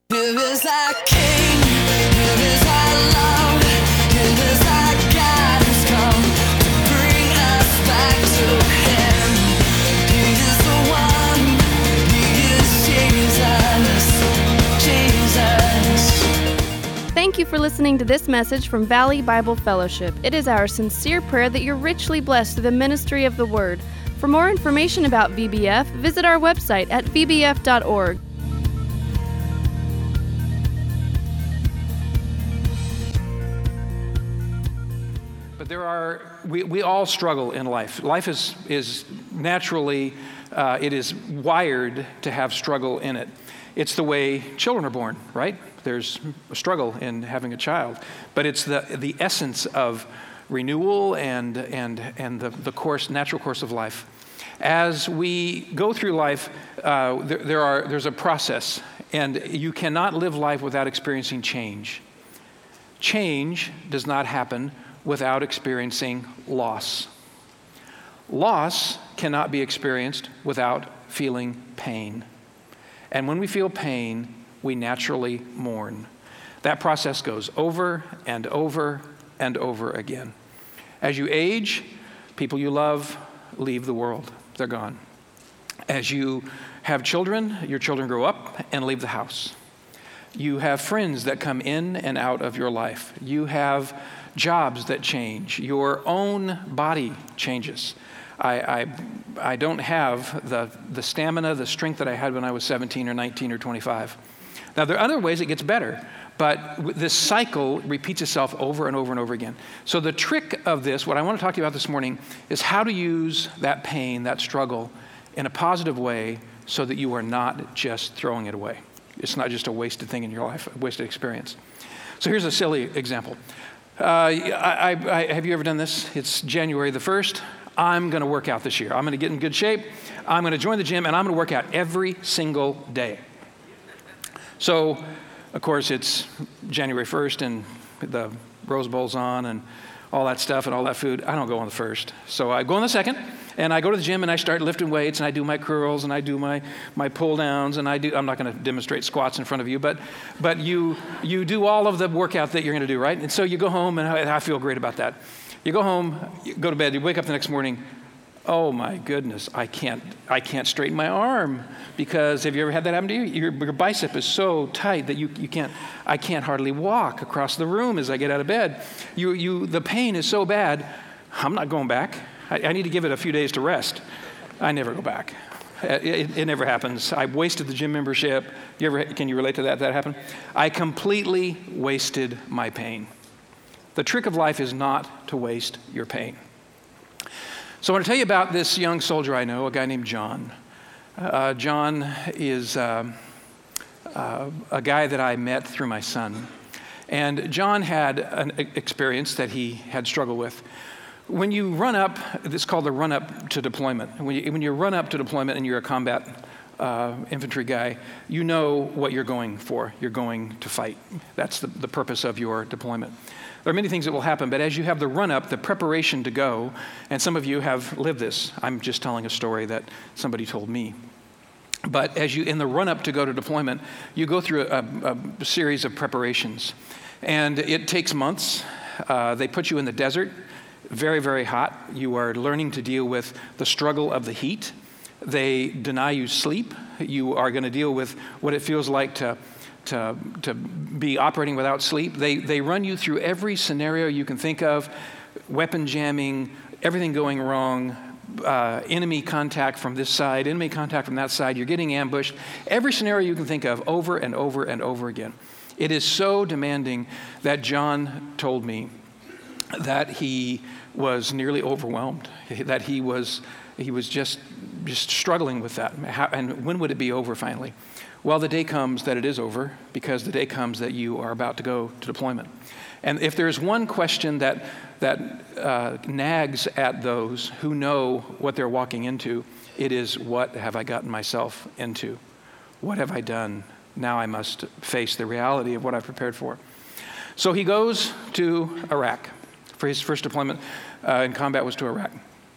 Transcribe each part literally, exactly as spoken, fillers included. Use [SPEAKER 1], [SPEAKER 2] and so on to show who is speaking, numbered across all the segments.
[SPEAKER 1] Here is our King, here is our love, here is our God has come to bring us back to Him. He is the one, He is Jesus, Jesus.
[SPEAKER 2] Thank you for listening to this message from Valley Bible Fellowship. It is our sincere prayer that you're richly blessed through the ministry of the Word. For more information about V B F, visit our website at v b f dot org.
[SPEAKER 3] There are, we, we all struggle in life. Life is, is naturally, uh, it is wired to have struggle in it. It's the way children are born, right? There's a struggle in having a child, but it's the, the essence of renewal and, and, and the, the course, natural course of life. As we go through life, uh, there, there are, there's a process, and you cannot live life without experiencing change. Change does not happen without experiencing loss. Loss cannot be experienced without feeling pain. And when we feel pain, we naturally mourn. That process goes over and over and over again. As you age, people you love leave the world. They're gone. As you have children, your children grow up and leave the house. You have friends that come in and out of your life. You have jobs that change. Your own body changes. I, I, I don't have the, the stamina, the strength that I had when I was seventeen or nineteen or twenty-five. Now, there are other ways it gets better, but this cycle repeats itself over and over and over again. So the trick of this, what I want to talk to you about this morning, is how to use that pain, that struggle, in a positive way so that you are not just throwing it away. It's not just a wasted thing in your life, a wasted experience. So here's a silly example. Uh, I, I, I, have you ever done this? It's January the first. I'm going to work out this year. I'm going to get in good shape. I'm going to join the gym, and I'm going to work out every single day. So, of course, it's January first, and the Rose Bowl's on, and all that stuff, and all that food. I don't go on the first. So I go on the second, and I go to the gym, and I start lifting weights, and I do my curls, and I do my, my pull downs, and I do, I'm not going to demonstrate squats in front of you, but but you you do all of the workout that you're going to do, right? And so you go home, and I, I feel great about that. You go home, you go to bed, you wake up the next morning, oh my goodness, I can't I can't straighten my arm, because have you ever had that happen to you? Your, your bicep is so tight that you, you can't, I can't hardly walk across the room as I get out of bed. You you the pain is so bad, I'm not going back. I, I need to give it a few days to rest. I never go back. It, it, it never happens. I wasted the gym membership. You ever, can you relate to that? That happened? I completely wasted my pain. The trick of life is not to waste your pain. So I want to tell you about this young soldier I know, a guy named John. Uh, John is uh, uh, a guy that I met through my son. And John had an experience that he had struggled with. When you run up, it's called the run up to deployment. When you, when you run up to deployment and you're a combat uh, infantry guy, you know what you're going for. You're going to fight. That's the, the purpose of your deployment. There are many things that will happen, but as you have the run-up, the preparation to go, and some of you have lived this. I'm just telling a story that somebody told me. But as you, in the run-up to go to deployment, you go through a, a, a series of preparations. And it takes months. Uh, they put you in the desert, very, very hot. You are learning to deal with the struggle of the heat. They deny you sleep. You are going to deal with what it feels like to To, to be operating without sleep. They they run you through every scenario you can think of, weapon jamming, everything going wrong, uh, enemy contact from this side, enemy contact from that side, you're getting ambushed, every scenario you can think of over and over and over again. It is so demanding that John told me that he was nearly overwhelmed, that he was he was just, just struggling with that. How, and when would it be over finally? Well, the day comes that it is over, because the day comes that you are about to go to deployment. And if there's one question that that uh, nags at those who know what they're walking into, it is, what have I gotten myself into? What have I done? Now I must face the reality of what I've prepared for. So he goes to Iraq. For his first deployment uh, in combat was to Iraq.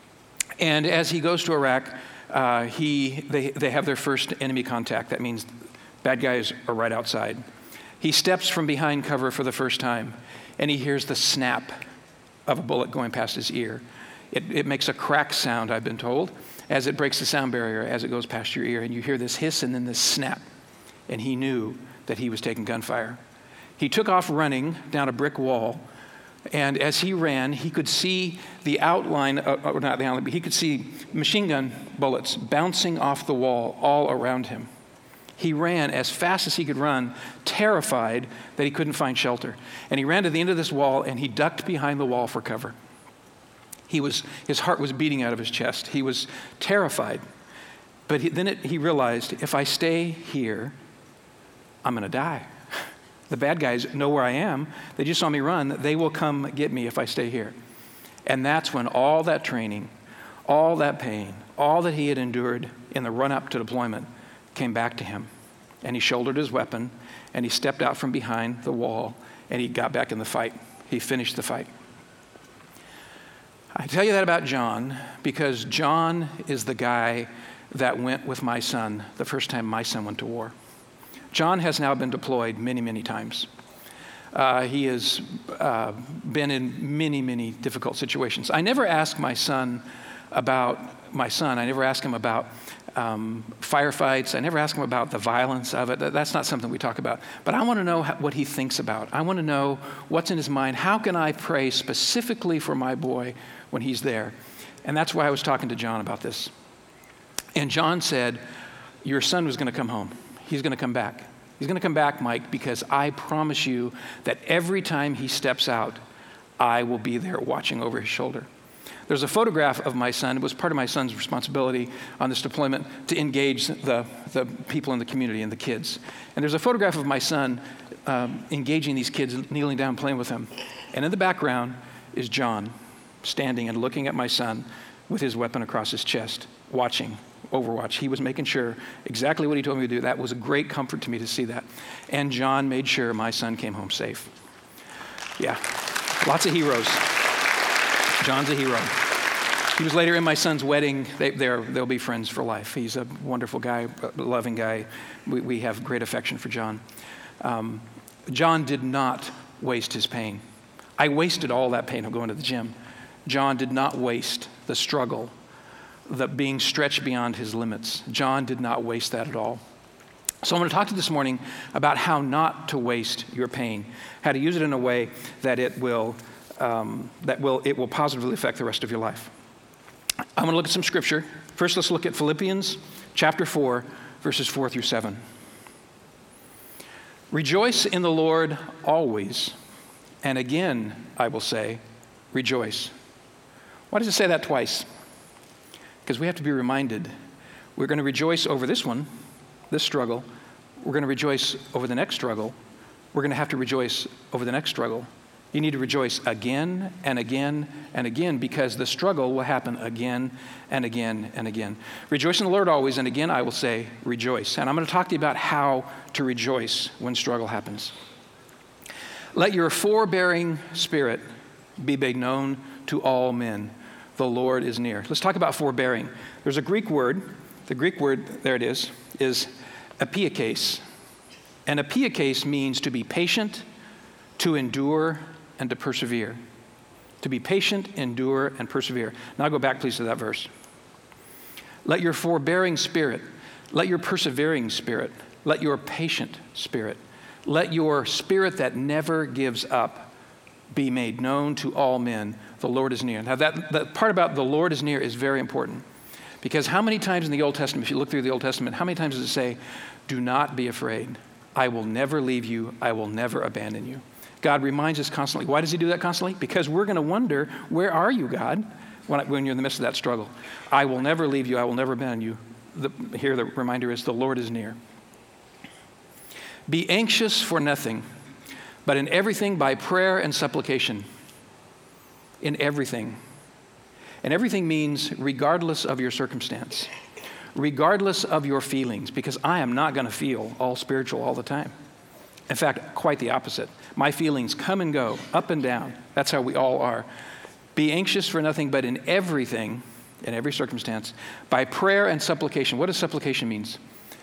[SPEAKER 3] And as he goes to Iraq, uh, he they, they have their first enemy contact. That means Bad guys are right outside. He steps from behind cover for the first time, and he hears the snap of a bullet going past his ear. It, it makes a crack sound, I've been told, as it breaks the sound barrier as it goes past your ear, and you hear this hiss and then this snap. And he knew that he was taking gunfire. He took off running down a brick wall, and as he ran, he could see the outline, uh, or not the outline, but he could see machine gun bullets bouncing off the wall all around him. He ran as fast as he could run, terrified that he couldn't find shelter. And he ran to the end of this wall, and he ducked behind the wall for cover. He was, his heart was beating out of his chest. He was terrified. But he, then it, he realized, if I stay here, I'm going to die. The bad guys know where I am. They just saw me run. They will come get me if I stay here. And that's when all that training, all that pain, all that he had endured in the run-up to deployment came back to him. And he shouldered his weapon, and he stepped out from behind the wall, and he got back in the fight. He finished the fight. I tell you that about John because John is the guy that went with my son the first time my son went to war. John has now been deployed many, many times. Uh, he has uh, been in many, many difficult situations. I never ask my son about my son. I never ask him about um, firefights. I never ask him about the violence of it. That's not something we talk about. But I want to know what he thinks about. I want to know what's in his mind. How can I pray specifically for my boy when he's there? And that's why I was talking to John about this. And John said, your son was going to come home. He's going to come back. He's going to come back, Mike, because I promise you that every time he steps out, I will be there watching over his shoulder. There's a photograph of my son. It was part of my son's responsibility on this deployment to engage the, the people in the community and the kids. And there's a photograph of my son um, engaging these kids, kneeling down, playing with them. And in the background is John standing and looking at my son with his weapon across his chest, watching. Overwatch. He was making sure exactly what he told me to do. That was a great comfort to me to see that. And John made sure my son came home safe. Yeah, lots of heroes. John's a hero. He was later in my son's wedding. They, they'll be friends for life. He's a wonderful guy, a loving guy. We, we have great affection for John. Um, John did not waste his pain. I wasted all that pain of going to the gym. John did not waste the struggle, the being stretched beyond his limits. John did not waste that at all. So I'm going to talk to you this morning about how not to waste your pain, how to use it in a way that it will um, that will it will positively affect the rest of your life. I'm going to look at some scripture. First, let's look at Philippians chapter four, verses four through seven. Rejoice in the Lord always, and again I will say, rejoice. Why does it say that twice? Because we have to be reminded, we're going to rejoice over this one, this struggle. We're going to rejoice over the next struggle. We're going to have to rejoice over the next struggle. You need to rejoice again and again and again because the struggle will happen again and again and again. Rejoice in the Lord always, and again I will say, rejoice. And I'm going to talk to you about how to rejoice when struggle happens. Let your forbearing spirit be made known to all men. The Lord is near. Let's talk about forbearing. There's a Greek word. The Greek word, there it is, is epiakes. And epiakes means to be patient, to endure, and to persevere. To be patient, endure, and persevere. Now go back, please, to that verse. Let your forbearing spirit, let your persevering spirit, let your patient spirit, let your spirit that never gives up be made known to all men. The Lord is near. Now that, that part about the Lord is near is very important because how many times in the Old Testament, if you look through the Old Testament, how many times does it say, do not be afraid. I will never leave you. I will never abandon you. God reminds us constantly. Why does he do that constantly? Because we're going to wonder, where are you, God, when, when you're in the midst of that struggle? I will never leave you. I will never abandon you. The, here the reminder is the Lord is near. Be anxious for nothing, but in everything by prayer and supplication. In everything. And everything means regardless of your circumstance, regardless of your feelings, because I am not going to feel all spiritual all the time. In fact, quite the opposite. My feelings come and go, up and down. That's how we all are. Be anxious for nothing, but in everything, in every circumstance, by prayer and supplication. What does supplication mean?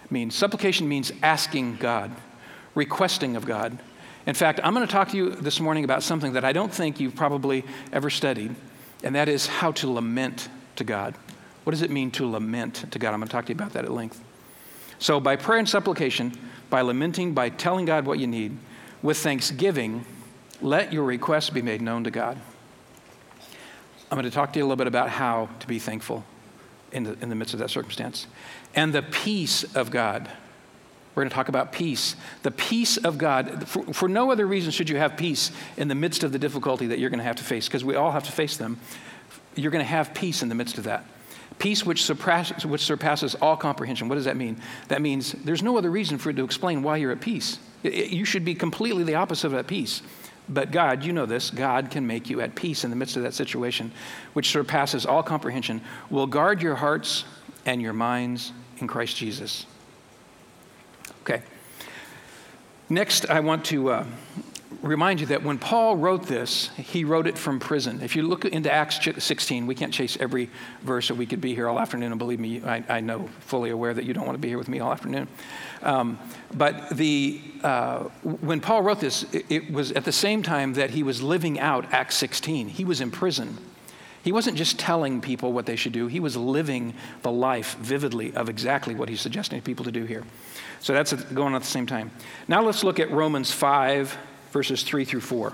[SPEAKER 3] mean? Supplication means asking God, requesting of God. In fact, I'm going to talk to you this morning about something that I don't think you've probably ever studied, and that is how to lament to God. What does it mean to lament to God? I'm going to talk to you about that at length. So by prayer and supplication, by lamenting, by telling God what you need, with thanksgiving, let your requests be made known to God. I'm going to talk to you a little bit about how to be thankful in the, in the midst of that circumstance. And the peace of God. We're going to talk about peace. The peace of God. For, for no other reason should you have peace in the midst of the difficulty that you're going to have to face, because we all have to face them. You're going to have peace in the midst of that. Peace which surpasses, which surpasses all comprehension. What does that mean? That means there's no other reason for it to explain why you're at peace. It, it, you should be completely the opposite of at peace. But God, you know this, God can make you at peace in the midst of that situation, which surpasses all comprehension, will guard your hearts and your minds in Christ Jesus. Okay. Next, I want to uh, remind you that when Paul wrote this, he wrote it from prison. If you look into Acts sixteen, we can't chase every verse, or we could be here all afternoon, and believe me, I, I know, fully aware that you don't want to be here with me all afternoon. Um, but the uh, when Paul wrote this, it, it was at the same time that he was living out Acts sixteen. He was in prison. He wasn't just telling people what they should do. He was living the life vividly of exactly what he's suggesting people to do here. So that's going on at the same time. Now let's look at Romans five, verses three through four.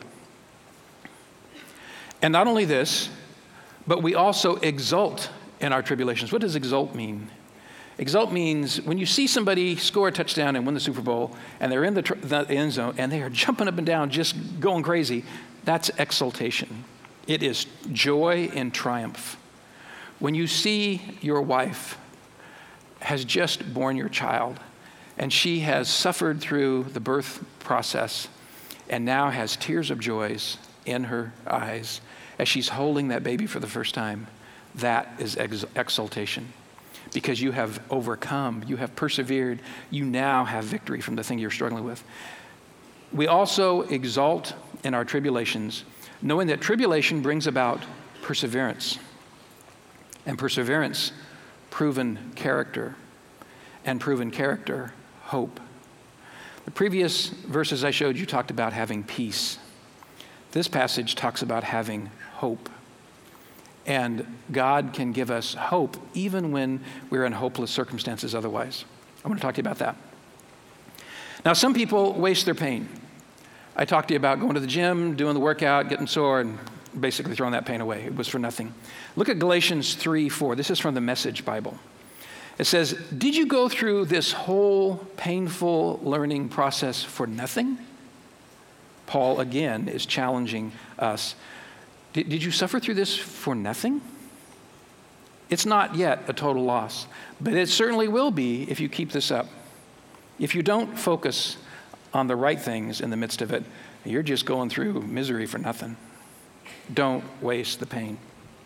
[SPEAKER 3] And not only this, but we also exult in our tribulations. What does exult mean? Exult means when you see somebody score a touchdown and win the Super Bowl, and they're in the, tr- the end zone, and they are jumping up and down, just going crazy, that's exultation. It is joy and triumph. When you see your wife has just born your child, and she has suffered through the birth process, and now has tears of joys in her eyes as she's holding that baby for the first time, that is ex- exultation. Because you have overcome, you have persevered, you now have victory from the thing you're struggling with. We also exult in our tribulations, knowing that tribulation brings about perseverance. And perseverance, proven character. And proven character, hope. The previous verses I showed you talked about having peace. This passage talks about having hope. And God can give us hope even when we're in hopeless circumstances otherwise. I want to talk to you about that. Now, some people waste their pain. I talked to you about going to the gym, doing the workout, getting sore, and basically throwing that pain away. It was for nothing. Look at Galatians three four. This is from the Message Bible. It says, did you go through this whole painful learning process for nothing? Paul, again, is challenging us. Did, did you suffer through this for nothing? It's not yet a total loss, but it certainly will be if you keep this up. If you don't focus on the right things in the midst of it, you're just going through misery for nothing. Don't waste the pain.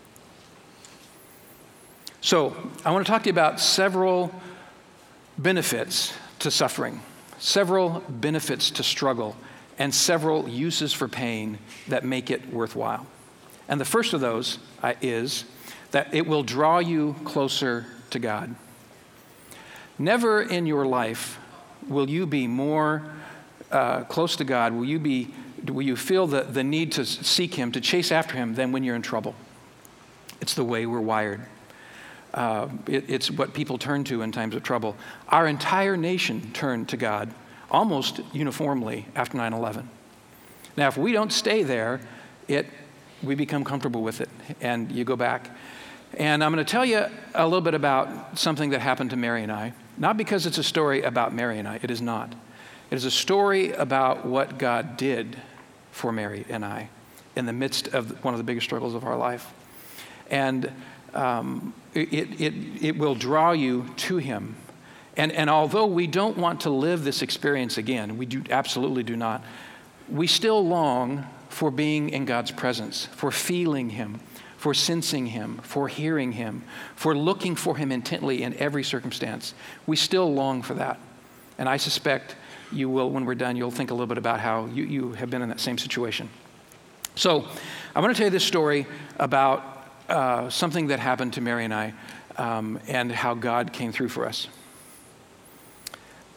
[SPEAKER 3] So I want to talk to you about several benefits to suffering, several benefits to struggle, and several uses for pain that make it worthwhile. And the first of those uh, is that it will draw you closer to God. Never in your life will you be more uh, close to God, will you be, will you feel the, the need to seek Him, to chase after Him, than when you're in trouble. It's the way we're wired. Uh, it, it's what people turn to in times of trouble. Our entire nation turned to God almost uniformly after nine eleven. Now, if we don't stay there, it we become comfortable with it, and you go back. And I'm going to tell you a little bit about something that happened to Mary and I. Not because it's a story about Mary and I. It is not. It is a story about what God did for Mary and I in the midst of one of the biggest struggles of our life. And um, it, it, it will draw you to Him. And, and although we don't want to live this experience again, we do absolutely do not, we still long for being in God's presence, for feeling Him, for sensing Him, for hearing Him, for looking for Him intently in every circumstance. We still long for that. And I suspect you will, when we're done, you'll think a little bit about how you, you have been in that same situation. So I want to tell you this story about uh, something that happened to Mary and I um, and how God came through for us.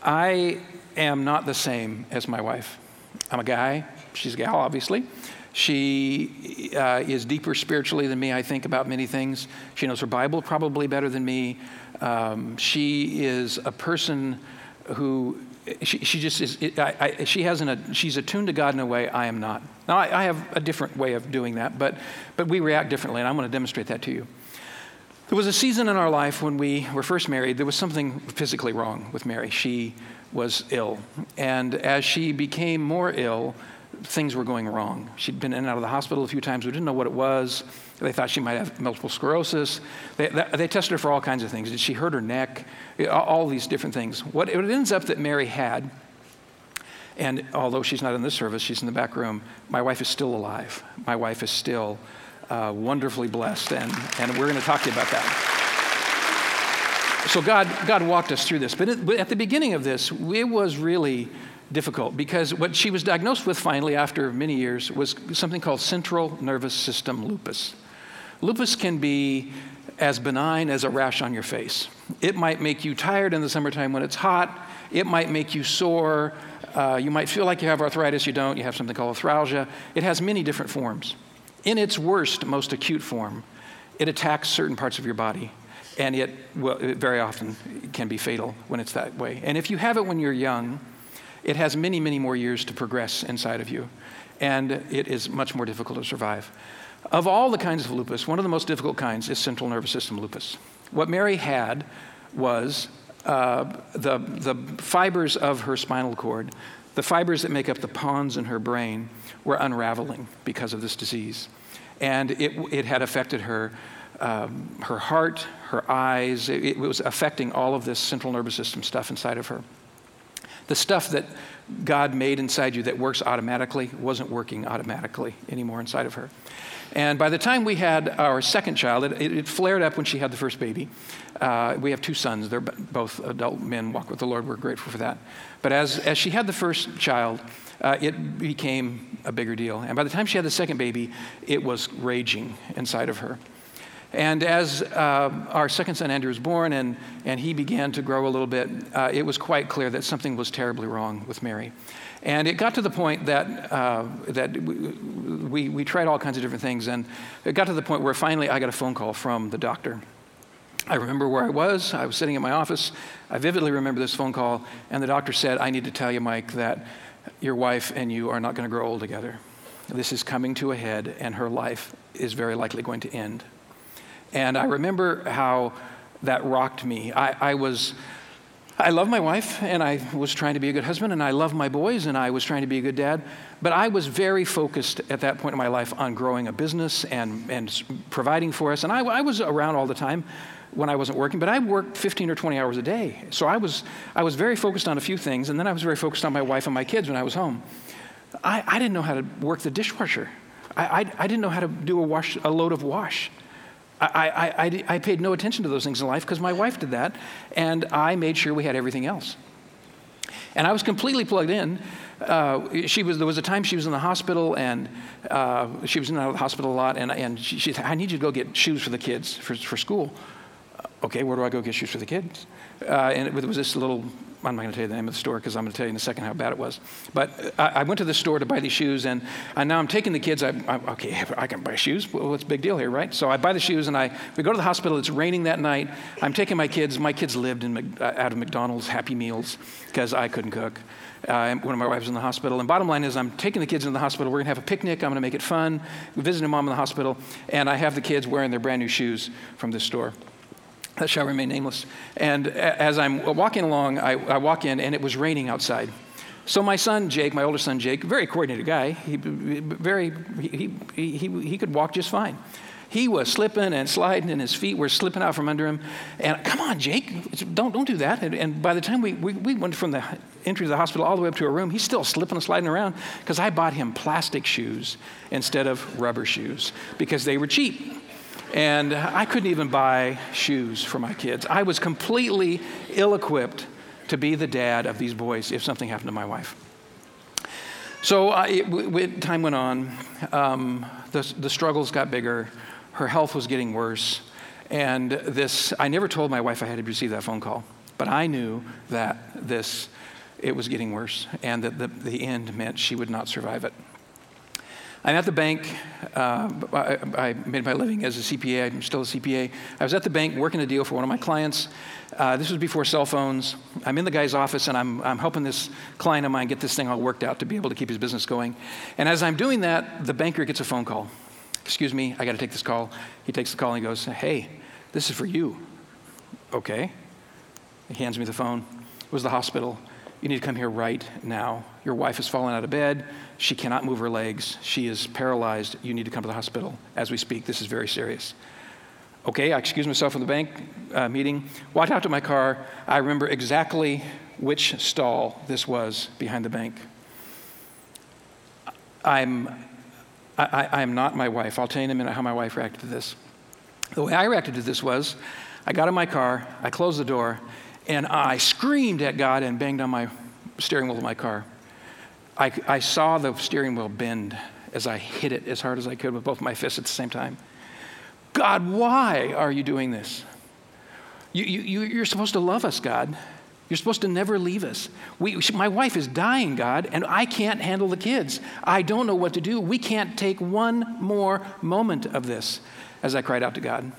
[SPEAKER 3] I am not the same as my wife. I'm a guy. She's a gal, obviously. She uh, is deeper spiritually than me, I think, about many things. She knows her Bible probably better than me. Um, she is a person who, she, she just is, I, I, she hasn't, a, she's attuned to God in a way I am not. Now, I, I have a different way of doing that, but, but we react differently, and I'm going to demonstrate that to you. There was a season in our life when we were first married, there was something physically wrong with Mary. She was ill, and as she became more ill, things were going wrong. She'd been in and out of the hospital a few times. We didn't know what it was. They thought she might have multiple sclerosis. They, they tested her for all kinds of things. Did she hurt her neck? All these different things. What it ends up that Mary had, and although she's not in this service, she's in the back room, my wife is still alive. My wife is still uh, wonderfully blessed, and, and we're going to talk to you about that. So God, God walked us through this. But, it, but at the beginning of this, it was really difficult because what she was diagnosed with finally after many years was something called central nervous system lupus. Lupus can be as benign as a rash on your face. It might make you tired in the summertime when it's hot. It might make you sore. Uh, you might feel like you have arthritis. You don't. You have something called arthralgia. It has many different forms. In its worst, most acute form, it attacks certain parts of your body. And it, well, it very often can be fatal when it's that way. And if you have it when you're young, it has many, many more years to progress inside of you, and it is much more difficult to survive. Of all the kinds of lupus, one of the most difficult kinds is central nervous system lupus. What Mary had was uh, the, the fibers of her spinal cord, the fibers that make up the pons in her brain, were unraveling because of this disease. And it, it had affected her, um, her heart, her eyes. It, it was affecting all of this central nervous system stuff inside of her. The stuff that God made inside you that works automatically wasn't working automatically anymore inside of her. And by the time we had our second child, it, it flared up when she had the first baby. Uh, we have two sons. They're both adult men, walk with the Lord. We're grateful for that. But as, as she had the first child, uh, it became a bigger deal. And by the time she had the second baby, it was raging inside of her. And as uh, our second son, Andrew, was born and, and he began to grow a little bit, uh, it was quite clear that something was terribly wrong with Mary. And it got to the point that uh, that we, we, we tried all kinds of different things, and it got to the point where finally I got a phone call from the doctor. I remember where I was. I was sitting in my office. I vividly remember this phone call, and the doctor said, "I need to tell you, Mike, that your wife and you are not going to grow old together. This is coming to a head, and her life is very likely going to end." And I remember how that rocked me. I, I was, I love my wife, and I was trying to be a good husband, and I love my boys, and I was trying to be a good dad. But I was very focused at that point in my life on growing a business and, and providing for us. And I, I was around all the time when I wasn't working, but I worked fifteen or twenty hours a day. So I was, I was very focused on a few things, and then I was very focused on my wife and my kids when I was home. I, I didn't know how to work the dishwasher. I, I, I didn't know how to do a wash, a load of wash. I, I, I, I paid no attention to those things in life because my wife did that, and I made sure we had everything else. And I was completely plugged in. Uh, she was. There was a time she was in the hospital, and uh, she was in and out of the hospital a lot, and, and she, she said, "I need you to go get shoes for the kids for, for school." Uh, okay, where do I go get shoes for the kids? Uh, and it was this little, I'm not going to tell you the name of the store because I'm going to tell you in a second how bad it was. But I, I went to the store to buy these shoes, and, and now I'm taking the kids. I, I, okay, I can buy shoes. Well, what's the big deal here, right? So I buy the shoes, and I we go to the hospital. It's raining that night. I'm taking my kids. My kids lived in out of McDonald's Happy Meals because I couldn't cook. Uh, one of my wives was in the hospital. And bottom line is I'm taking the kids into the hospital. We're going to have a picnic. I'm going to make it fun. We're visiting mom in the hospital, and I have the kids wearing their brand new shoes from this store. That shall remain nameless. And as I'm walking along, I, I walk in, and it was raining outside. So my son, Jake, my older son, Jake, very coordinated guy, he very he he he, he could walk just fine. He was slipping and sliding, and his feet were slipping out from under him. And come on, Jake, don't don't do that. And, and by the time we, we we went from the entry to the hospital all the way up to a room, he's still slipping and sliding around because I bought him plastic shoes instead of rubber shoes because they were cheap. And I couldn't even buy shoes for my kids. I was completely ill-equipped to be the dad of these boys if something happened to my wife. So uh, it, w- time went on. Um, the, the struggles got bigger. Her health was getting worse. And this, I never told my wife I had to receive that phone call. But I knew that this, it was getting worse, and that the, the end meant she would not survive it. I'm at the bank. Uh, I, I made my living as a C P A. I'm still a C P A. I was at the bank working a deal for one of my clients. Uh, this was before cell phones. I'm in the guy's office, and I'm, I'm helping this client of mine get this thing all worked out to be able to keep his business going. And as I'm doing that, the banker gets a phone call. Excuse me, I got to take this call. He takes the call and he goes, hey, this is for you. Okay. He hands me the phone. It was the hospital. You need to come here right now. Your wife has fallen out of bed. She cannot move her legs. She is paralyzed. You need to come to the hospital as we speak. This is very serious. Okay, I excuse myself from the bank uh, meeting. Walked out to my car. I remember exactly which stall this was behind the bank. I'm, I, I am not my wife. I'll tell you in a minute how my wife reacted to this. The way I reacted to this was, I got in my car, I closed the door, and I screamed at God and banged on my steering wheel of my car. I, I saw the steering wheel bend as I hit it as hard as I could with both my fists at the same time. God, why are you doing this? You, you, you're supposed to love us, God. You're supposed to never leave us. We, my wife is dying, God, and I can't handle the kids. I don't know what to do. We can't take one more moment of this, as I cried out to God.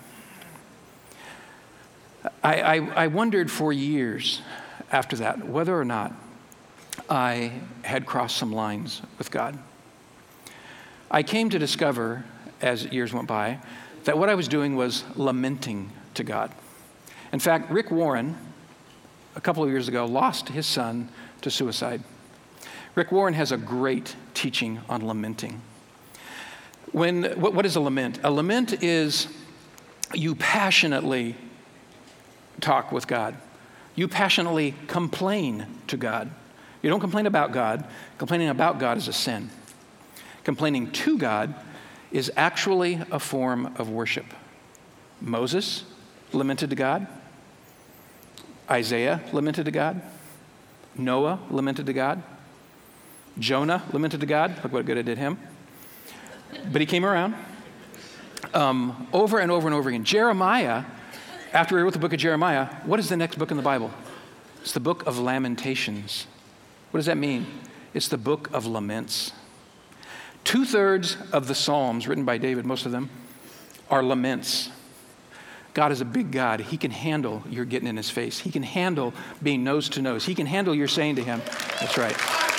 [SPEAKER 3] I, I, I wondered for years after that whether or not I had crossed some lines with God. I came to discover, as years went by, that what I was doing was lamenting to God. In fact, Rick Warren, a couple of years ago, lost his son to suicide. Rick Warren has a great teaching on lamenting. When what, what is a lament? A lament is you passionately talk with God. You passionately complain to God. You don't complain about God. Complaining about God is a sin. Complaining to God is actually a form of worship. Moses lamented to God. Isaiah lamented to God. Noah lamented to God. Jonah lamented to God. Look what good it did him. But he came around um, over and over and over again. Jeremiah, after he wrote the book of Jeremiah, what is the next book in the Bible? It's the book of Lamentations. What does that mean? It's the book of laments. Two-thirds of the Psalms written by David, most of them, are laments. God is a big God. He can handle your getting in his face. He can handle being nose to nose. He can handle your saying to him, that's right.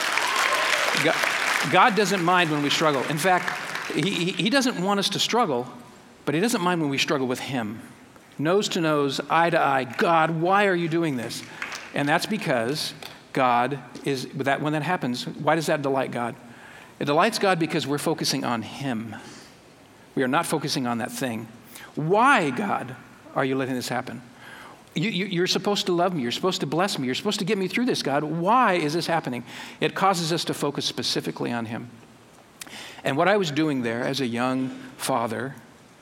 [SPEAKER 3] God, God doesn't mind when we struggle. In fact, he, he doesn't want us to struggle, but he doesn't mind when we struggle with him. Nose to nose, eye to eye. God, why are you doing this? And that's because God is, that when that happens, why does that delight God? It delights God because we're focusing on him. We are not focusing on that thing. Why, God, are you letting this happen? You, you, you're supposed to love me. You're supposed to bless me. You're supposed to get me through this, God. Why is this happening? It causes us to focus specifically on him. And what I was doing there as a young father,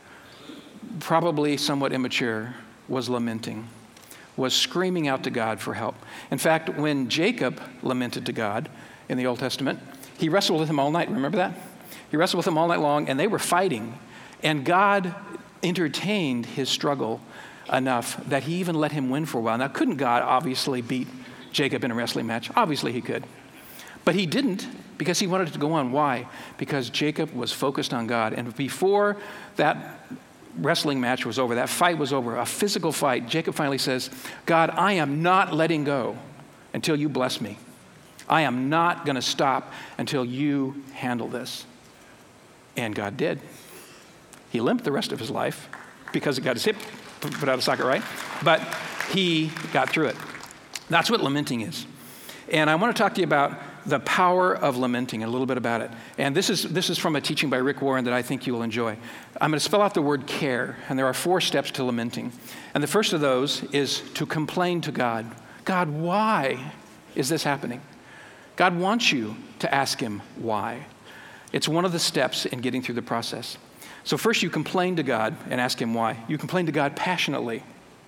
[SPEAKER 3] probably somewhat immature, was lamenting, was screaming out to God for help. In fact, when Jacob lamented to God in the Old Testament, he wrestled with him all night. Remember that? He wrestled with him all night long, and they were fighting. And God entertained his struggle enough that he even let him win for a while. Now, couldn't God obviously beat Jacob in a wrestling match? Obviously he could. But he didn't because he wanted it to go on. Why? Because Jacob was focused on God. And before that wrestling match was over, that fight was over, a physical fight, Jacob finally says, God, I am not letting go until you bless me. I am not going to stop until you handle this. And God did. He limped the rest of his life because it got his hip put out of socket, right? But he got through it. That's what lamenting is. And I want to talk to you about the power of lamenting and a little bit about it. And this is this is from a teaching by Rick Warren that I think you will enjoy. I'm going to spell out the word care, and there are four steps to lamenting. And the first of those is to complain to God. God, why is this happening? God wants you to ask him why. It's one of the steps in getting through the process. So first you complain to God and ask him why. You complain to God passionately,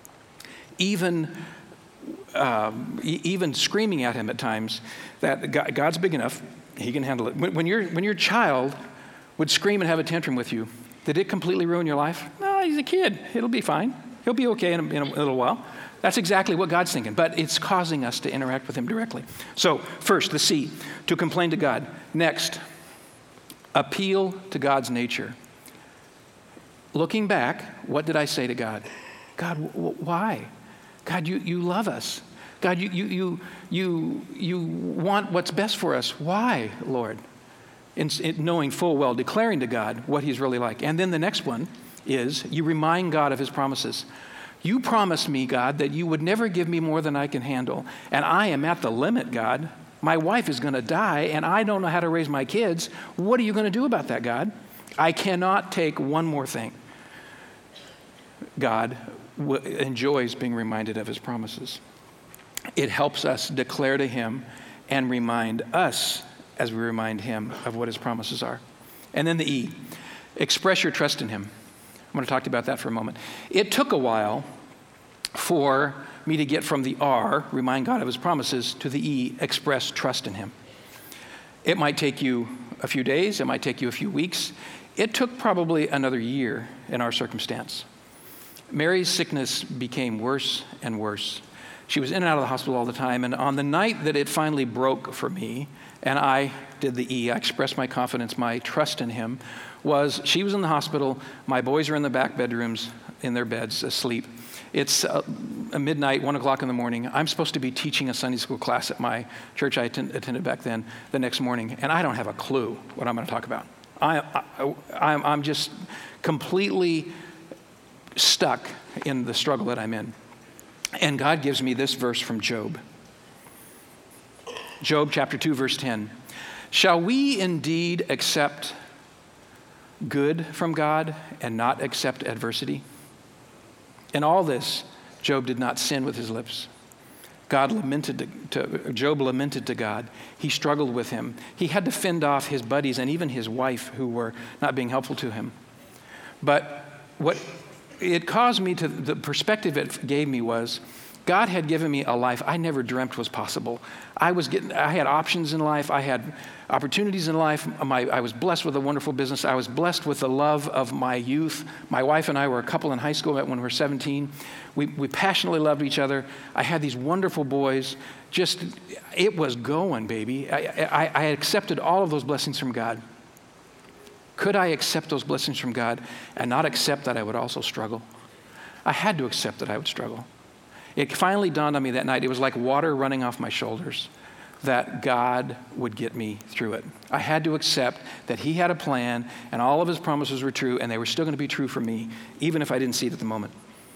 [SPEAKER 3] even, um, e- even screaming at him at times that God, God's big enough, he can handle it. When, when, your, when your child would scream and have a tantrum with you, did it completely ruin your life? No, he's a kid. It'll be fine. He'll be okay in a, in a little while. That's exactly what God's thinking, but it's causing us to interact with him directly. So first, the C, to complain to God. Next, appeal to God's nature. Looking back, what did I say to God? God, w- why? God, you, you love us. God, you, you, you, you, you want what's best for us. Why, Lord? In, in knowing full well, declaring to God what he's really like. And then the next one is you remind God of his promises. You promised me, God, that you would never give me more than I can handle. And I am at the limit, God. My wife is going to die, and I don't know how to raise my kids. What are you going to do about that, God? I cannot take one more thing. God w- enjoys being reminded of his promises. It helps us declare to him and remind us as we remind him of what his promises are. And then the E, express your trust in him. I'm going to talk about that for a moment. It took a while for me to get from the R, remind God of his promises, to the E, express trust in him. It might take you a few days. It might take you a few weeks. It took probably another year in our circumstance. Mary's sickness became worse and worse. She was in and out of the hospital all the time, and on the night that it finally broke for me, and I did the E, I expressed my confidence, my trust in him, was she was in the hospital, my boys are in the back bedrooms, in their beds, asleep. It's uh, midnight, one o'clock in the morning. I'm supposed to be teaching a Sunday school class at my church I attend, attended back then the next morning, and I don't have a clue what I'm going to talk about. I, I, I'm, I'm just completely stuck in the struggle that I'm in. And God gives me this verse from Job. Job chapter two, verse ten. Shall we indeed accept good from God and not accept adversity? In all this, Job did not sin with his lips. God lamented to, to Job lamented to God. He struggled with him. He had to fend off his buddies and even his wife who were not being helpful to him. But what it caused me to, the perspective it gave me was, God had given me a life I never dreamt was possible. I was getting, I had options in life. I had opportunities in life. My, I was blessed with a wonderful business. I was blessed with the love of my youth. My wife and I were a couple in high school when we were seventeen. We, we passionately loved each other. I had these wonderful boys. Just, it was going, baby. I, I, I accepted all of those blessings from God. Could I accept those blessings from God and not accept that I would also struggle? I had to accept that I would struggle. It finally dawned on me that night, it was like water running off my shoulders, that God would get me through it. I had to accept that he had a plan and all of his promises were true and they were still going to be true for me, even if I didn't see it at the moment.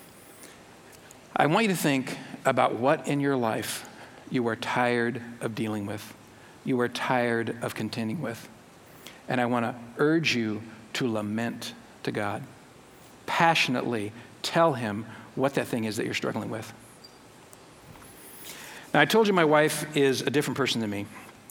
[SPEAKER 3] I want you to think about what in your life you are tired of dealing with, you are tired of contending with. And I want to urge you to lament to God. Passionately tell him what that thing is that you're struggling with. Now, I told you my wife is a different person than me.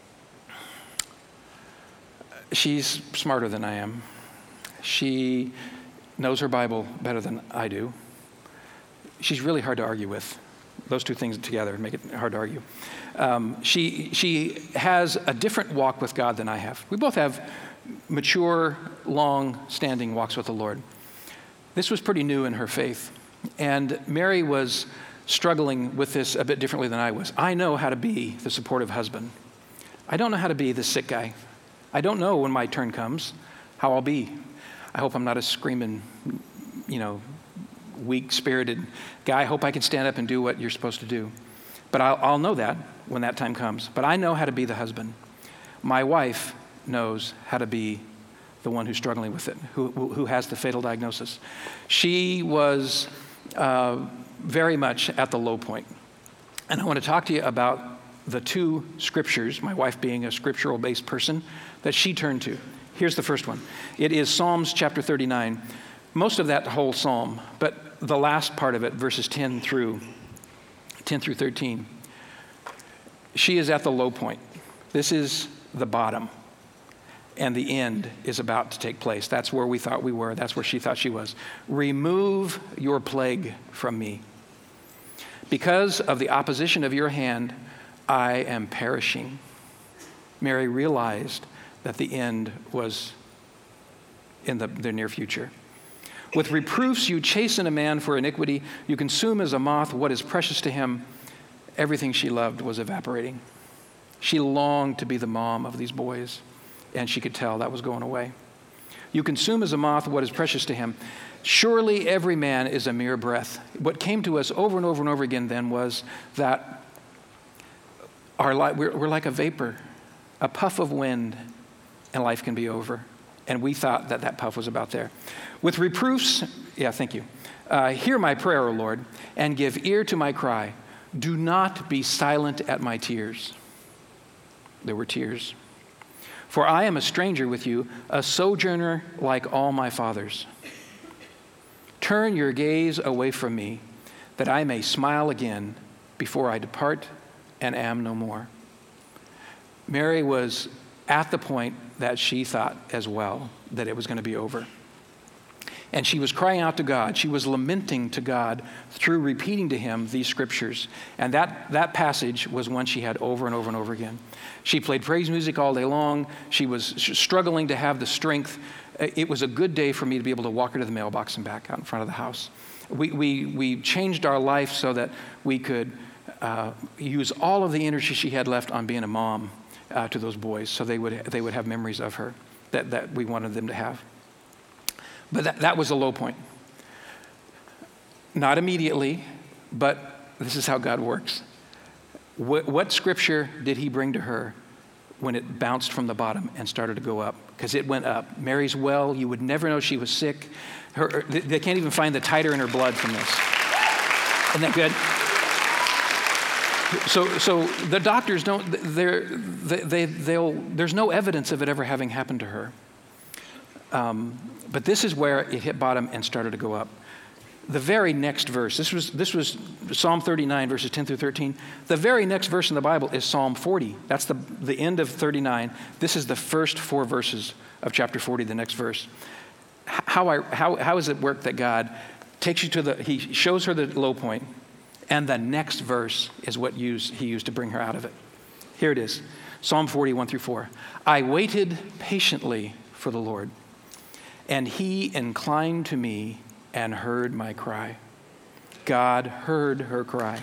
[SPEAKER 3] She's smarter than I am. She knows her Bible better than I do. She's really hard to argue with. Those two things together make it hard to argue. Um, she, she has a different walk with God than I have. We both have mature, long-standing walks with the Lord. This was pretty new in her faith. And Mary was struggling with this a bit differently than I was. I know how to be the supportive husband. I don't know how to be the sick guy. I don't know when my turn comes how I'll be. I hope I'm not a screaming, you know, weak-spirited guy. I hope I can stand up and do what you're supposed to do. But I'll, I'll know that when that time comes. But I know how to be the husband. My wife knows how to be the one who's struggling with it, who, who has the fatal diagnosis. She was uh, very much at the low point. And I want to talk to you about the two scriptures, my wife being a scriptural-based person, that she turned to. Here's the first one. It is Psalms chapter thirty-nine. Most of that whole psalm, but the last part of it, verses ten through thirteen. She is at the low point. This is the bottom. And the end is about to take place. That's where we thought we were. That's where she thought she was. Remove your plague from me. Because of the opposition of your hand, I am perishing. Mary realized that the end was in the, the near future. With reproofs you chasten a man for iniquity. You consume as a moth what is precious to him. Everything she loved was evaporating. She longed to be the mom of these boys, and she could tell that was going away. You consume as a moth what is precious to him. Surely every man is a mere breath. What came to us over and over and over again then was that our life, we're, we're like a vapor, a puff of wind, and life can be over. And we thought that that puff was about there. With reproofs, yeah, thank you. Uh, hear my prayer, O Lord, and give ear to my cry. Do not be silent at my tears. There were tears. For I am a stranger with you, a sojourner like all my fathers. Turn your gaze away from me, that I may smile again before I depart and am no more. Mary was at the point that she thought as well that it was going to be over. And she was crying out to God. She was lamenting to God through repeating to him these scriptures. And that, that passage was one she had over and over and over again. She played praise music all day long. She was struggling to have the strength. It was a good day for me to be able to walk her to the mailbox and back out in front of the house. We, we, we changed our life so that we could uh, use all of the energy she had left on being a mom uh, to those boys, so they would, they would have memories of her that, that we wanted them to have. But that, that was a low point. Not immediately, but this is how God works. What, what scripture did he bring to her when it bounced from the bottom and started to go up? Because it went up. Mary's well. You would never know she was sick. Her, they can't even find the titer in her blood from this. Isn't that good? So, so the doctors don't. They're, they, they, they'll. There's no evidence of it ever having happened to her. Um, but this is where it hit bottom and started to go up. The very next verse, this was this was Psalm thirty-nine, verses ten through thirteen. The very next verse in the Bible is Psalm forty. That's the, the end of thirty-nine. This is the first four verses of chapter forty, the next verse. How, I, how, how does it work that God takes you to the, he shows her the low point, and the next verse is what used, he used to bring her out of it. Here it is, Psalm forty, one through four. I waited patiently for the Lord, and he inclined to me and heard my cry. God heard her cry.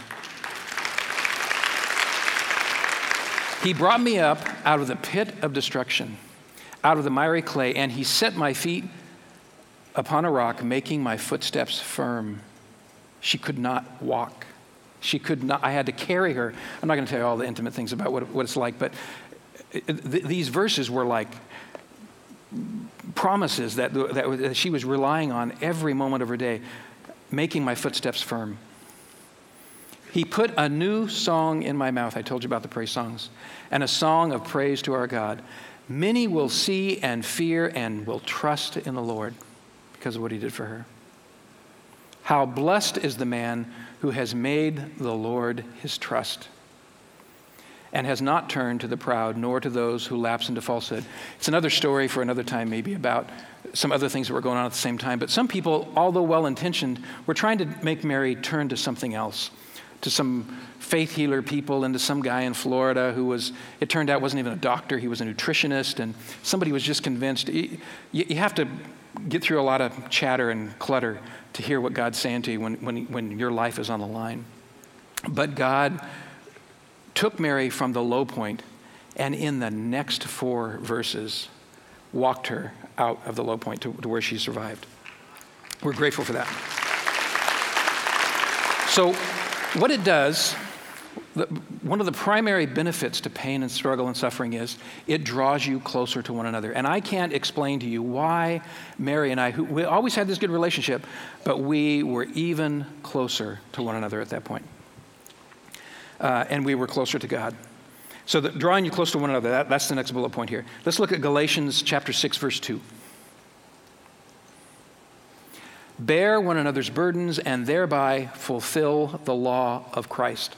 [SPEAKER 3] He brought me up out of the pit of destruction, out of the miry clay, and he set my feet upon a rock, making my footsteps firm. She could not walk. She could not, I had to carry her. I'm not going to tell you all the intimate things about what, what it's like, but it, th- these verses were like promises that, that, that she was relying on every moment of her day, making my footsteps firm. He put a new song in my mouth. I told you about the praise songs, and a song of praise to our God. Many will see and fear and will trust in the Lord because of what he did for her. How blessed is the man who has made the Lord his trust and has not turned to the proud, nor to those who lapse into falsehood. It's another story for another time, maybe about some other things that were going on at the same time. But some people, although well-intentioned, were trying to make Mary turn to something else, to some faith healer people, and to some guy in Florida who was, it turned out wasn't even a doctor, he was a nutritionist, and somebody was just convinced. You, you have to get through a lot of chatter and clutter to hear what God's saying to you when, when, when your life is on the line. But God took Mary from the low point, and in the next four verses, walked her out of the low point to, to where she survived. We're grateful for that. So what it does, the, one of the primary benefits to pain and struggle and suffering is it draws you closer to one another. And I can't explain to you why Mary and I, who we always had this good relationship, but we were even closer to one another at that point. Uh, and we were closer to God. So the, drawing you close to one another, that, that's the next bullet point here. Let's look at Galatians chapter six, verse two. Bear one another's burdens and thereby fulfill the law of Christ.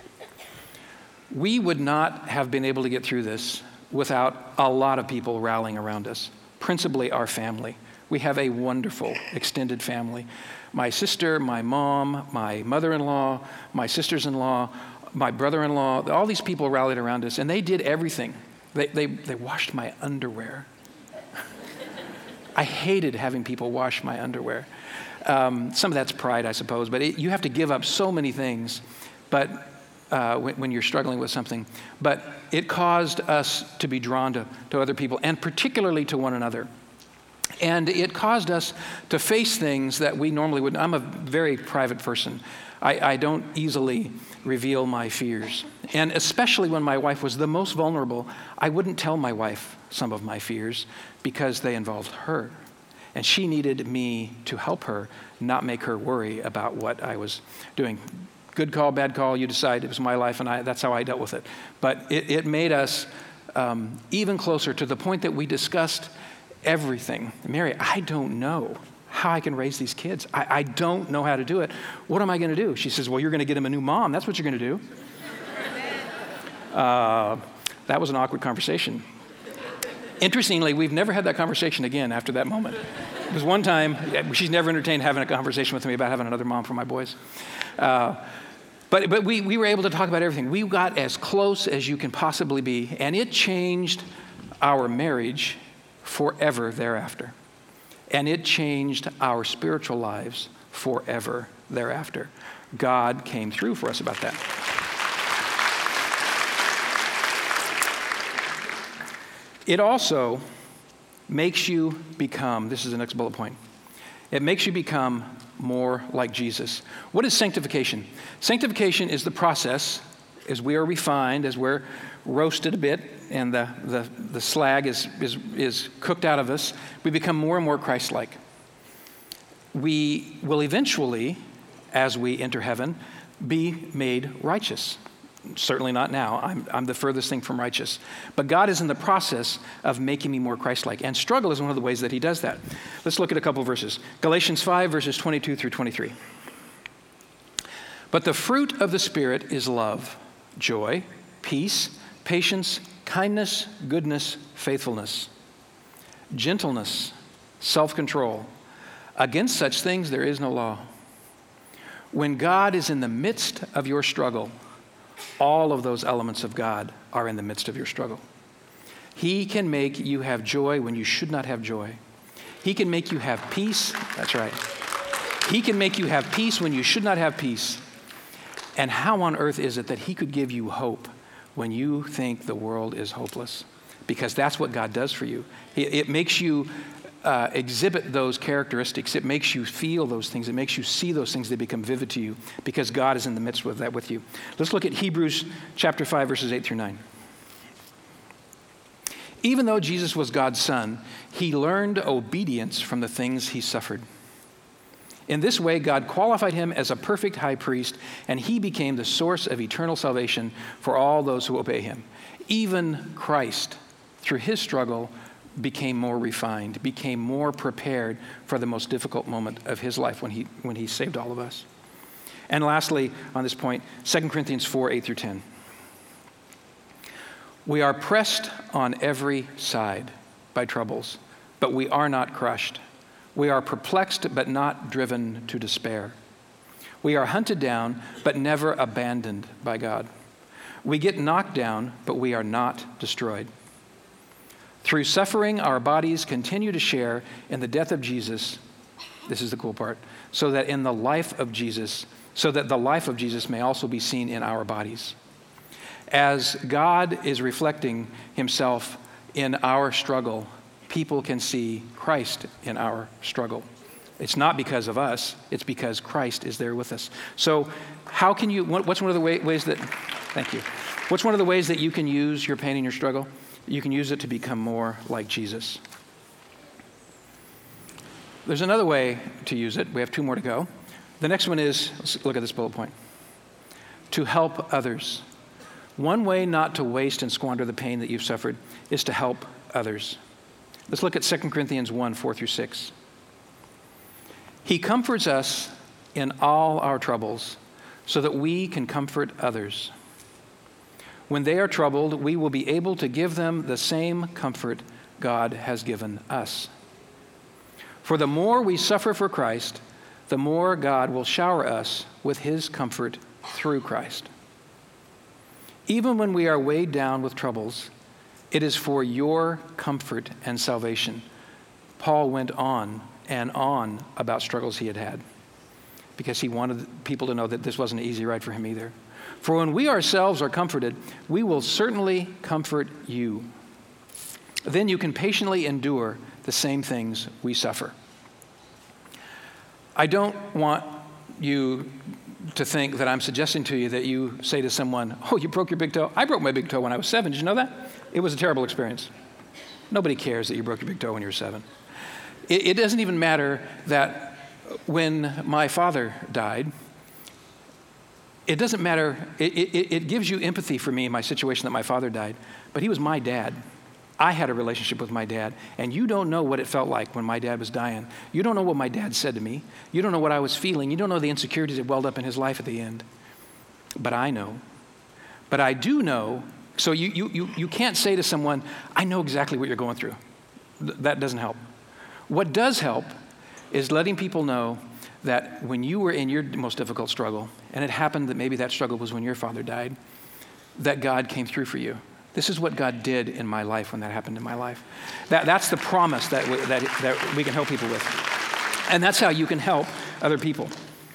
[SPEAKER 3] We would not have been able to get through this without a lot of people rallying around us, principally our family. We have a wonderful extended family. My sister, my mom, my mother-in-law, my sisters-in-law, my brother-in-law, all these people rallied around us, and they did everything. They, they, they washed my underwear. I hated having people wash my underwear. Um, some of that's pride, I suppose, but it, you have to give up so many things but uh, when, when you're struggling with something. But it caused us to be drawn to, to other people, and particularly to one another. And it caused us to face things that we normally wouldn't. I'm a very private person. I, I don't easily reveal my fears. And especially when my wife was the most vulnerable, I wouldn't tell my wife some of my fears because they involved her. And she needed me to help her, not make her worry about what I was doing. Good call, bad call, you decide. It was my life, and I, that's how I dealt with it. But it, it made us um, even closer to the point that we discussed everything. Mary, I don't know how I can raise these kids. I, I don't know how to do it. What am I going to do? She says, well, you're going to get them a new mom. That's what you're going to do. Uh, that was an awkward conversation. Interestingly, we've never had that conversation again after that moment. It was one time, she's never entertained having a conversation with me about having another mom for my boys. Uh, but but we, we were able to talk about everything. We got as close as you can possibly be, and it changed our marriage forever thereafter. And it changed our spiritual lives forever thereafter. God came through for us about that. It also makes you become, this is the next bullet point, it makes you become more like Jesus. What is sanctification? Sanctification is the process as we are refined, as we're roasted a bit, and the, the, the slag is, is, is cooked out of us, we become more and more Christ-like. We will eventually, as we enter heaven, be made righteous. Certainly not now. I'm, I'm the furthest thing from righteous. But God is in the process of making me more Christ-like. And struggle is one of the ways that he does that. Let's look at a couple of verses. Galatians five, verses twenty-two through twenty-three. But the fruit of the Spirit is love, joy, peace, patience, kindness, goodness, faithfulness, gentleness, self-control. Against such things there is no law. When God is in the midst of your struggle, all of those elements of God are in the midst of your struggle. He can make you have joy when you should not have joy. He can make you have peace. That's right. He can make you have peace when you should not have peace. And how on earth is it that he could give you hope when you think the world is hopeless? Because that's what God does for you. It, it makes you uh, exhibit those characteristics. It makes you feel those things. It makes you see those things. They become vivid to you because God is in the midst of that with you. Let's look at Hebrews chapter five, verses eight through nine. Even though Jesus was God's son, he learned obedience from the things he suffered. In this way, God qualified him as a perfect high priest, and he became the source of eternal salvation for all those who obey him. Even Christ, through his struggle, became more refined, became more prepared for the most difficult moment of his life when he when he saved all of us. And lastly, on this point, Second Corinthians four, eight through ten. We are pressed on every side by troubles, but we are not crushed. We are perplexed, but not driven to despair. We are hunted down, but never abandoned by God. We get knocked down, but we are not destroyed. Through suffering, our bodies continue to share in the death of Jesus. This is the cool part. So that in the life of Jesus, so that the life of Jesus may also be seen in our bodies. As God is reflecting himself in our struggle, people can see Christ in our struggle. It's not because of us, it's because Christ is there with us. So how can you, what's one of the ways that, thank you. What's one of the ways that you can use your pain and your struggle? You can use it to become more like Jesus. There's another way to use it. We have two more to go. The next one is, let's look at this bullet point. To help others. One way not to waste and squander the pain that you've suffered is to help others. Let's look at Second Corinthians one, four through six. He comforts us in all our troubles so that we can comfort others. When they are troubled, we will be able to give them the same comfort God has given us. For the more we suffer for Christ, the more God will shower us with his comfort through Christ. Even when we are weighed down with troubles, it is for your comfort and salvation. Paul went on and on about struggles he had had because he wanted people to know that this wasn't an easy ride for him either. For when we ourselves are comforted, we will certainly comfort you. Then you can patiently endure the same things we suffer. I don't want you to think that I'm suggesting to you that you say to someone, oh, you broke your big toe? I broke my big toe when I was seven. Did you know that? It was a terrible experience. Nobody cares that you broke your big toe when you were seven. It, it doesn't even matter that when my father died, it doesn't matter. It, it, it gives you empathy for me in my situation that my father died, but he was my dad. I had a relationship with my dad, and you don't know what it felt like when my dad was dying. You don't know what my dad said to me. You don't know what I was feeling. You don't know the insecurities that welled up in his life at the end. But I know. But I do know, so you, you, you, you can't say to someone, I know exactly what you're going through. Th- that doesn't help. What does help is letting people know that when you were in your most difficult struggle, and it happened that maybe that struggle was when your father died, that God came through for you. This is what God did in my life when that happened in my life. That, that's the promise that we, that, that we can help people with. And that's how you can help other people.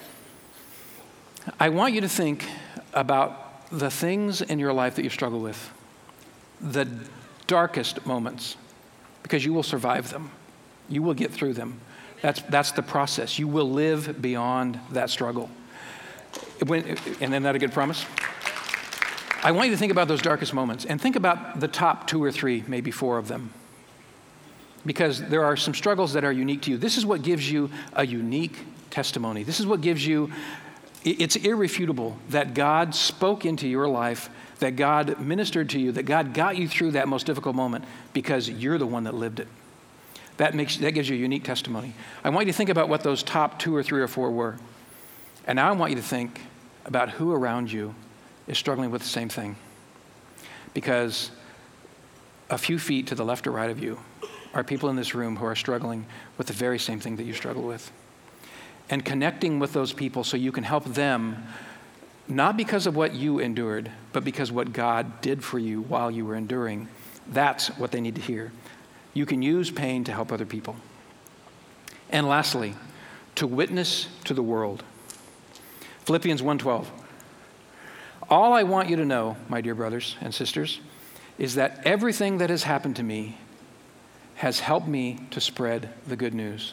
[SPEAKER 3] I want you to think about the things in your life that you struggle with, the darkest moments, because you will survive them. You will get through them. That's, that's the process. You will live beyond that struggle. When, and isn't that a good promise? I want you to think about those darkest moments and think about the top two or three, maybe four of them. Because there are some struggles that are unique to you. This is what gives you a unique testimony. This is what gives you, it's irrefutable that God spoke into your life, that God ministered to you, that God got you through that most difficult moment because you're the one that lived it. That makes that gives you a unique testimony. I want you to think about what those top two or three or four were. And now I want you to think about who around you is struggling with the same thing. Because a few feet to the left or right of you are people in this room who are struggling with the very same thing that you struggle with. And connecting with those people so you can help them, not because of what you endured, but because what God did for you while you were enduring. That's what they need to hear. You can use pain to help other people. And lastly, to witness to the world. Philippians one twelve. All I want you to know, my dear brothers and sisters, is that everything that has happened to me has helped me to spread the good news.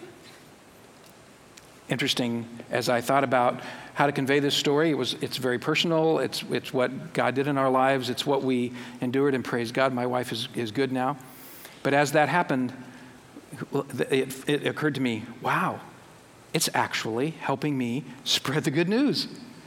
[SPEAKER 3] Interesting, as I thought about how to convey this story, it was it's very personal. It's it's what God did in our lives. It's what we endured, and praise God, my wife is, is good now. But as that happened, it, it occurred to me, wow, it's actually helping me spread the good news.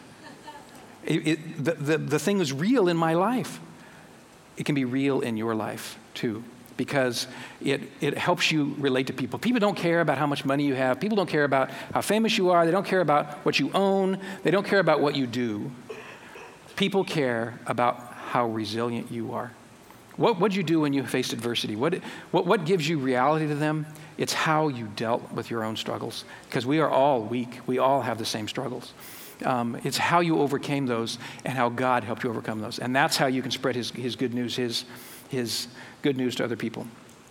[SPEAKER 3] It, it, the, the, the thing is real in my life. It can be real in your life too, because it, it helps you relate to people. People don't care about how much money you have. People don't care about how famous you are. They don't care about what you own. They don't care about what you do. People care about how resilient you are. What would you do when you faced adversity? What, what, what gives you reality to them? It's how you dealt with your own struggles, because we are all weak. We all have the same struggles. Um, it's how you overcame those and how God helped you overcome those. And that's how you can spread his, his good news, his, his good news to other people.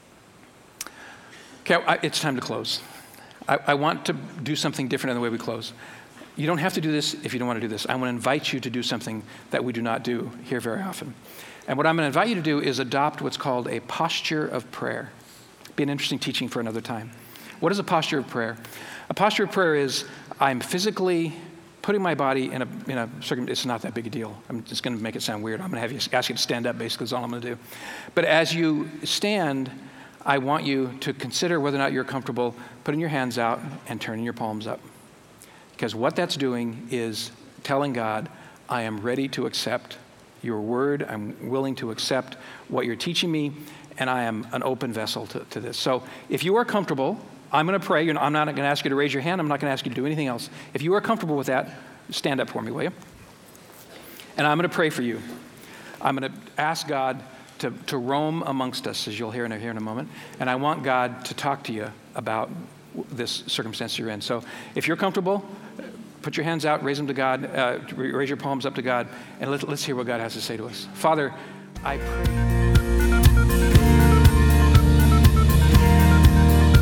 [SPEAKER 3] Okay, I, it's time to close. I, I want to do something different in the way we close. You don't have to do this if you don't want to do this. I want to invite you to do something that we do not do here very often. And what I'm going to invite you to do is adopt what's called a posture of prayer. Be an interesting teaching for another time. What is a posture of prayer? A posture of prayer is I'm physically putting my body in a in a circum. It's not that big a deal. I'm just going to make it sound weird. I'm going to have you ask you to stand up. Basically, is all I'm going to do. But as you stand, I want you to consider whether or not you're comfortable putting your hands out and turning your palms up, because what that's doing is telling God, I am ready to accept your word. I'm willing to accept what you're teaching me, and I am an open vessel to, to this. So if you are comfortable, I'm going to pray. You're not, I'm not going to ask you to raise your hand. I'm not going to ask you to do anything else. If you are comfortable with that, stand up for me, will you? And I'm going to pray for you. I'm going to ask God to, to roam amongst us, as you'll hear in, here in a moment. And I want God to talk to you about this circumstance you're in. So if you're comfortable, put your hands out, raise them to God, uh, raise your palms up to God, and let, let's hear what God has to say to us. Father, I pray.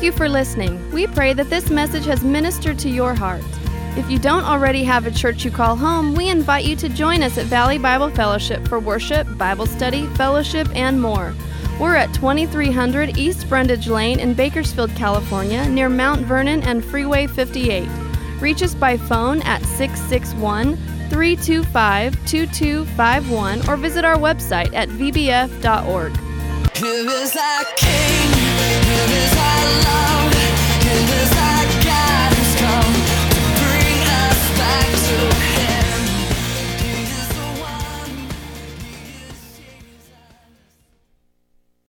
[SPEAKER 2] you for listening. We pray that this message has ministered to your heart. If you don't already have a church you call home, we invite you to join us at Valley Bible Fellowship for worship, Bible study, fellowship, and more. We're at twenty-three hundred East Brundage Lane in Bakersfield, California, near Mount Vernon and Freeway fifty-eight. Reach us by phone at six six one, three two five, two two five one or visit our website at v b f dot org.
[SPEAKER 1] Here is our King, here is our love, here is